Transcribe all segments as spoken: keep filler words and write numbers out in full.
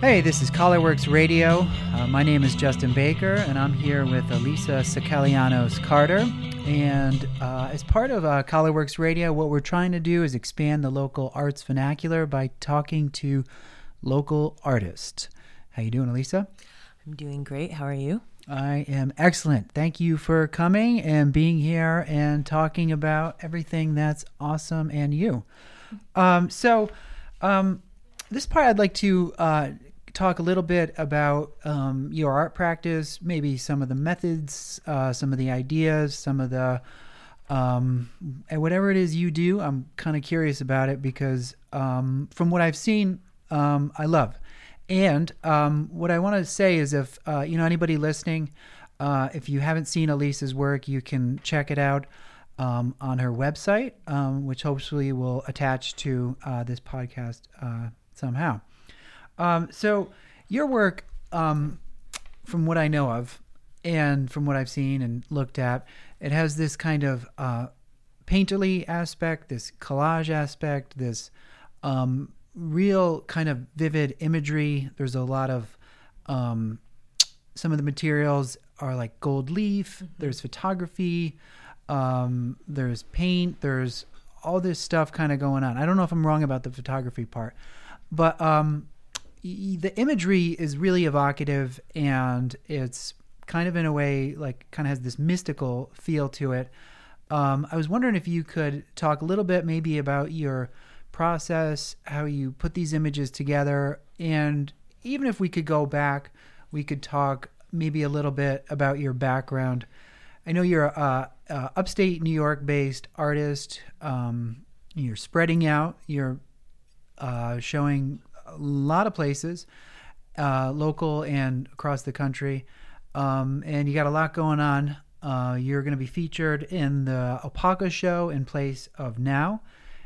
Hey, this is Colorworks Radio. Uh, my name is Justin Baker, and I'm here with Elisa Sakalianos Carter. And uh, as part of uh, Colorworks Radio, what we're trying to do is expand the local arts vernacular by talking to local artists. How you doing, Elisa? I'm doing great. How are you? I am excellent. Thank you for coming and being here and talking about everything that's awesome and you. Um, so um, this part I'd like to uh, talk a little bit about um, your art practice, maybe some of the methods, uh, some of the ideas, some of the, um, and whatever it is you do, I'm kind of curious about it because um, from what I've seen, um, I love. And um, what I want to say is if, uh, you know, anybody listening, uh, if you haven't seen Elisa's work, you can check it out um, on her website, um, which hopefully will attach to uh, this podcast uh, somehow. Um, so your work, um, from what I know of and from what I've seen and looked at, it has this kind of uh, painterly aspect, this collage aspect, this um, real kind of vivid imagery. There's a lot of, um, some of the materials are like gold leaf. Mm-hmm. There's photography. Um, there's paint. There's all this stuff kind of going on. I don't know if I'm wrong about the photography part, but um, the imagery is really evocative, and it's kind of in a way like kind of has this mystical feel to it. Um, I was wondering if you could talk a little bit maybe about your process, how you put these images together, and even if we could go back, we could talk maybe a little bit about your background. I know you're a, a upstate New York based artist. Um, you're spreading out. You're uh, showing a lot of places, uh, local and across the country. Um, and you got a lot going on. Uh, you're going to be featured in the Opaka show in place of Now.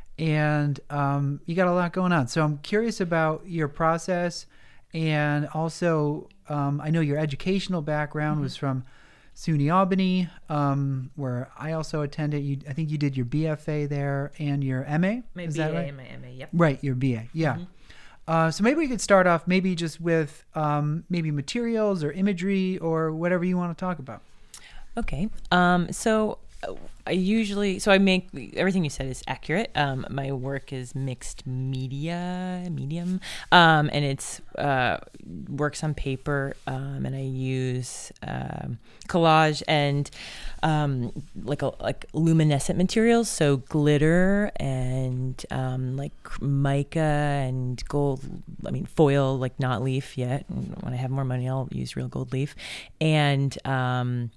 And um, you got a lot going on. So I'm curious about your process. And also, um, I know your educational background mm-hmm. was from SUNY Albany, um, where I also attended. You, I think you did your B F A there and your M A. My Is B A that right? and my M A, yep. Right, your B A, yeah. Mm-hmm. Uh, so maybe we could start off maybe just with um, maybe materials or imagery or whatever you want to talk about. Okay. Um, so I usually, so I make, everything you said is accurate. Um, my work is mixed media, medium, um, and it's, uh, works on paper, um, and I use, um, collage and, um, like, a, like luminescent materials. So glitter and, um, like mica and gold, I mean, foil, like not leaf yet. And when I have more money, I'll use real gold leaf and, um,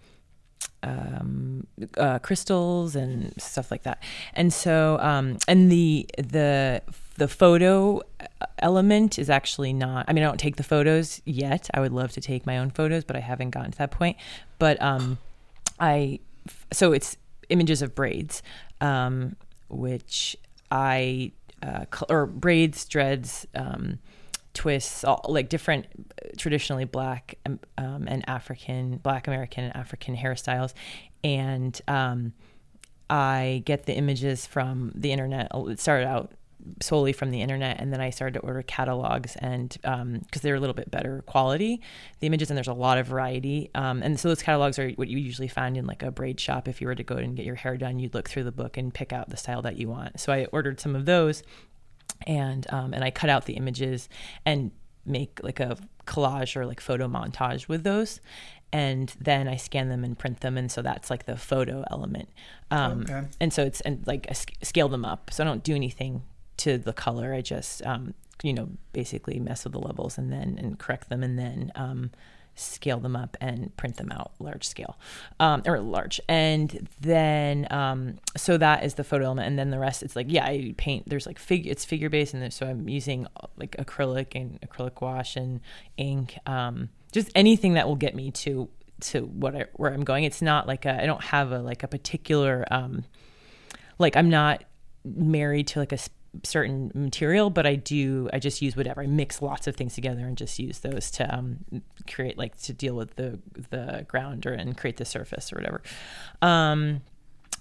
um uh crystals and stuff like that. And so um and the the the photo element is actually not, I mean, I don't take the photos yet. I would love to take my own photos, but I haven't gotten to that point. But um I so it's images of braids, um which I uh or braids, dreads, um twists, all like different traditionally black um, and African, black American and African hairstyles. And um, I get the images from the internet. It started out solely from the internet, and then I started to order catalogs, and um, because they're a little bit better quality, the images, and there's a lot of variety. Um, and so those catalogs are what you usually find in like a braid shop. If you were to go and get your hair done, you'd look through the book and pick out the style that you want. So I ordered some of those. And um, and I cut out the images and make like a collage or like photo montage with those. And then I scan them and print them. And so that's like the photo element. Um, okay. And so it's, and like I sc- scale them up. So I don't do anything to the color. I just, um, you know, basically mess with the levels and then, and correct them and then um, scale them up and print them out large scale, um, or large. And then, um, so that is the photo element. And then the rest, it's like, yeah, I paint, there's like figure, it's figure based. And so I'm using like acrylic and acrylic wash and ink, um, just anything that will get me to, to what I, where I'm going. It's not like a, I don't have a, like a particular, um, like I'm not married to like a certain material, but I do, I just use whatever. I mix lots of things together and just use those to um, create, like to deal with the the ground or and create the surface or whatever. Um,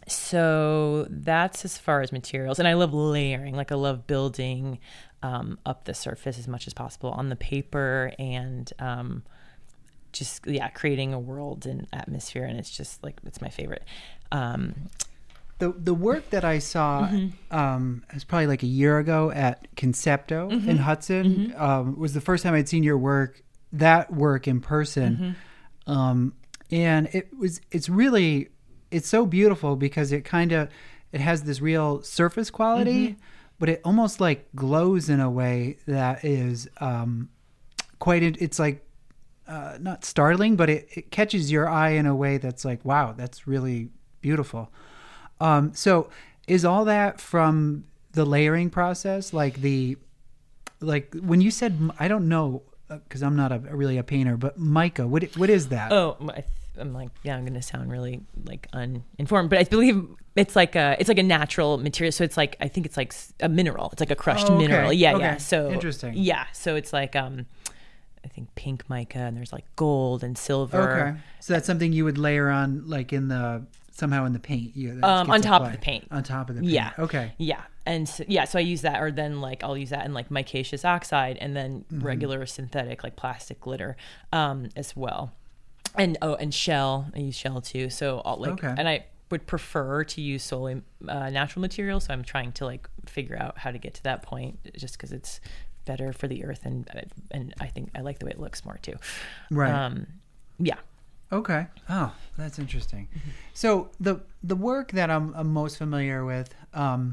so that's as far as materials. And I love layering. Like I love building um, up the surface as much as possible on the paper and um, just, yeah, creating a world and atmosphere. And it's just like, it's my favorite. Um, The the work that I saw mm-hmm. um, it was probably like a year ago at Concepto mm-hmm. in Hudson mm-hmm. um, was the first time I'd seen your work, that work in person. Mm-hmm. Um, and it was, it's really, it's so beautiful because it kind of, it has this real surface quality, mm-hmm. but it almost like glows in a way that is um, quite, it's like uh, not startling, but it, it catches your eye in a way that's like, wow, that's really beautiful. Um, so is all that from the layering process? Like the, like when you said, I don't know, uh, cause I'm not a, really a painter, but mica, what, what is that? Oh, I, I'm like, yeah, I'm going to sound really like uninformed, but I believe it's like a, it's like a natural material. So it's like, I think it's like a mineral. It's like a crushed oh, okay. mineral. Yeah. Okay. Yeah. So interesting. Yeah. So it's like, um, I think pink mica and there's like gold and silver. Okay. So that's something you would layer on like in the, somehow in the paint, you um, on top of the paint. On top of the paint. Yeah. Okay. Yeah. And so, yeah, so I use that, or then like I'll use that in like micaceous oxide, and then mm-hmm. regular synthetic like plastic glitter um, as well. And oh, and shell. I use shell too. So I'll like, okay. and I would prefer to use solely uh, natural material. So I'm trying to like figure out how to get to that point, just because it's better for the earth, and and I think I like the way it looks more too. Right. Um, yeah. Okay. Oh, that's interesting. Mm-hmm. So the the work that I'm, I'm most familiar with, um,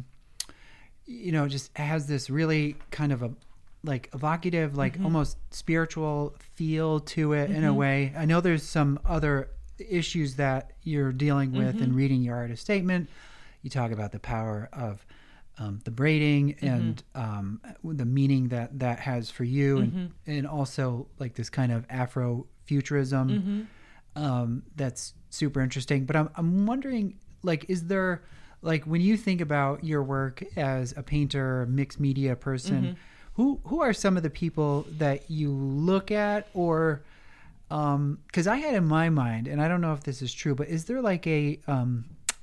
you know, just has this really kind of a like evocative, like mm-hmm. almost spiritual feel to it mm-hmm. in a way. I know there's some other issues that you're dealing with mm-hmm. in reading your artist statement. You talk about the power of um, the braiding mm-hmm. and um, the meaning that that has for you, mm-hmm. and and also like this kind of Afrofuturism. Mm-hmm. Um, that's super interesting, but I'm I'm wondering, like, is there, like, when you think about your work as a painter, mixed media person, mm-hmm. who who are some of the people that you look at, or, um, because I had in my mind, and I don't know if this is true, but is there like a, um,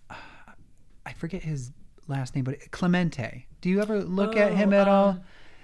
I forget his last name, but Clemente. Do you ever look oh, at him at um, all?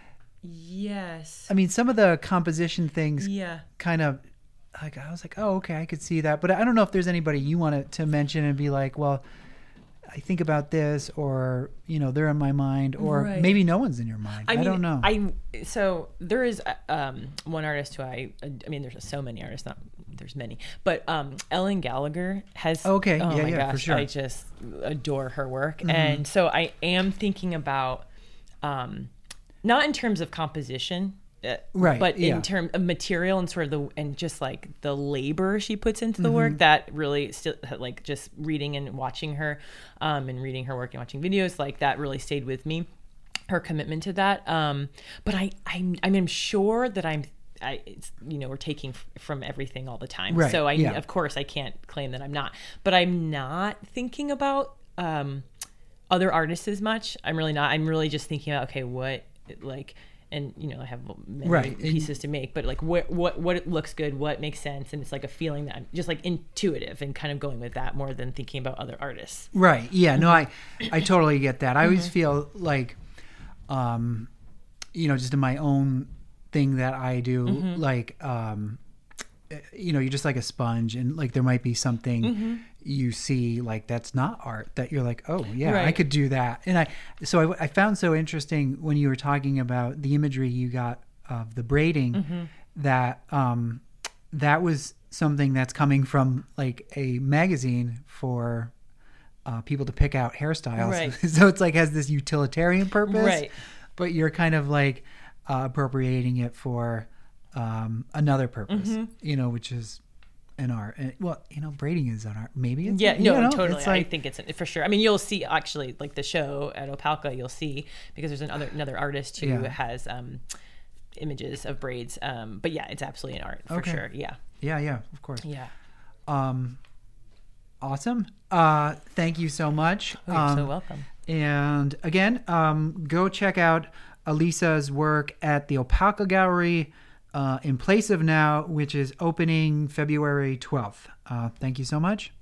Yes. I mean, some of the composition things, yeah, kind of. Like I was like, oh, okay, I could see that, but I don't know if there's anybody you want to mention and be like, well, I think about this, or you know, they're in my mind, or right. maybe no one's in your mind. I, I mean, don't know. I so there is um, one artist who I, I mean, there's so many artists, not there's many, but um, Ellen Gallagher has. Okay, oh yeah, my yeah, gosh, for sure. I just adore her work, mm-hmm. and so I am thinking about, um, not in terms of composition. Uh, right, but yeah. in terms of material and sort of the and just like the labor she puts into the mm-hmm. work, that really still like just reading and watching her um and reading her work and watching videos, like that really stayed with me, her commitment to that. Um but I I'm I mean, I'm sure that I'm I it's, you know, we're taking f- from everything all the time, right. so I yeah. of course I can't claim that I'm not, but I'm not thinking about um other artists as much. I'm really not. I'm really just thinking about, okay, what like and you know, I have many right. pieces to make, but like what what what looks good, what makes sense, and it's like a feeling that I'm just like intuitive and kind of going with that more than thinking about other artists. Right. Yeah. No, I I totally get that. I always mm-hmm. feel like, um, you know, just in my own thing that I do, mm-hmm. like, um, you know, you're just like a sponge, and like there might be something mm-hmm. you see like that's not art that you're like, oh yeah, right. I could do that. And I so I, I found so interesting when you were talking about the imagery you got of the braiding, mm-hmm. that um that was something that's coming from like a magazine for uh, people to pick out hairstyles. Right. So it's like has this utilitarian purpose, right? But you're kind of like uh, appropriating it for um another purpose, mm-hmm. you know, which is an art. And, well, you know, braiding is an art. Maybe it's yeah, no, you know, totally. It's like, I think it's an, for sure. I mean, you'll see actually like the show at Opalka. You'll see because there's another another artist who yeah. has um images of braids. Um, but yeah, it's absolutely an art for okay. sure. Yeah. Yeah, yeah, of course. Yeah. Um, awesome. Uh, thank you so much. Oh, you're um, so welcome. And again, um, go check out Alisa's work at the Opalka Gallery. Uh, in Place of Now, which is opening February twelfth. Uh, thank you so much.